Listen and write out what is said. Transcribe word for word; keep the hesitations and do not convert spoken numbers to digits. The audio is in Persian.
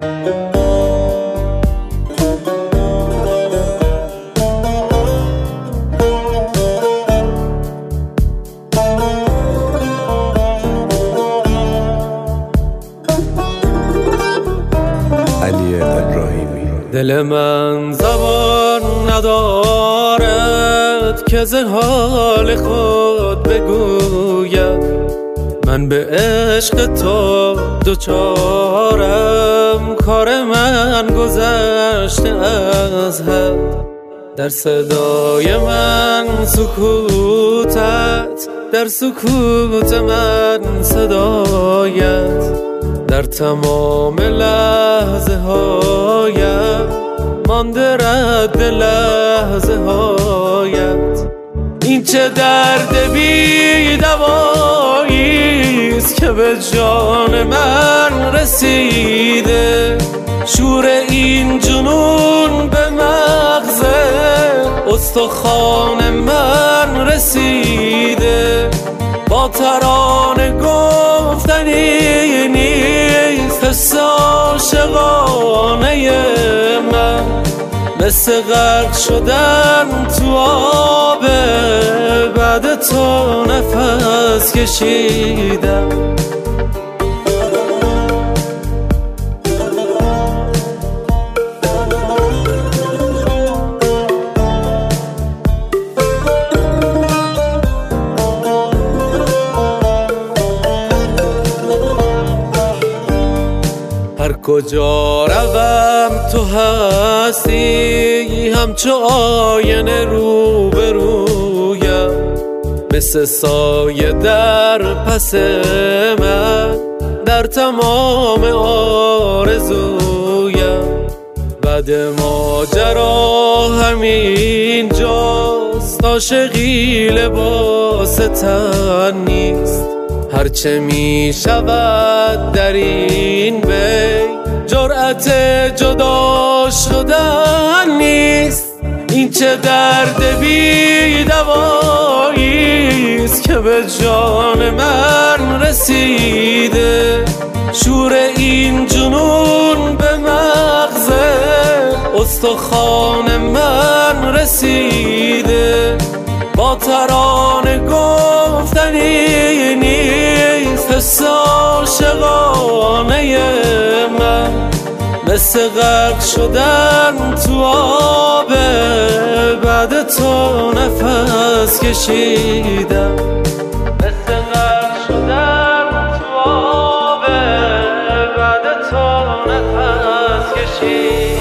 دل من زبان ندارد که ز حال خود بگوید، من به عشق تو دوچارم، کار من گذشته از حد. در صدای من سکوتت، در سکوت من صدایت، در تمام لحظه هایم مانده رد لحظه هایت. این چه درد بی دواییست که به جان من رسیده، شور این جنون به مغز استخوان من رسیده. با ترانه گفتنی نیست حس عاشقانه من، مثل غرق شدن تو آب بعد تو نفس کشیدم. هر کجا روم تو هستی، همچو آینه رو به رویم، مثل سایه در پس من در تمام آرزویم. بعد ماجرا همین جاست، عاشقی لباس تن نیست، هرچه می شود در این بین جرأت جدا شدن نیست. این چه درد بی دواییست که به جان من رسیده، شور این جنون به مغز استخوان من رسیده. با ترانه گفتنی نیست حس عاشقانه من، مثل غرق شدن تو آب بعد تو نفس کشیدم، مثل غرق شدن تو آب بعد تو نفس کشیدم.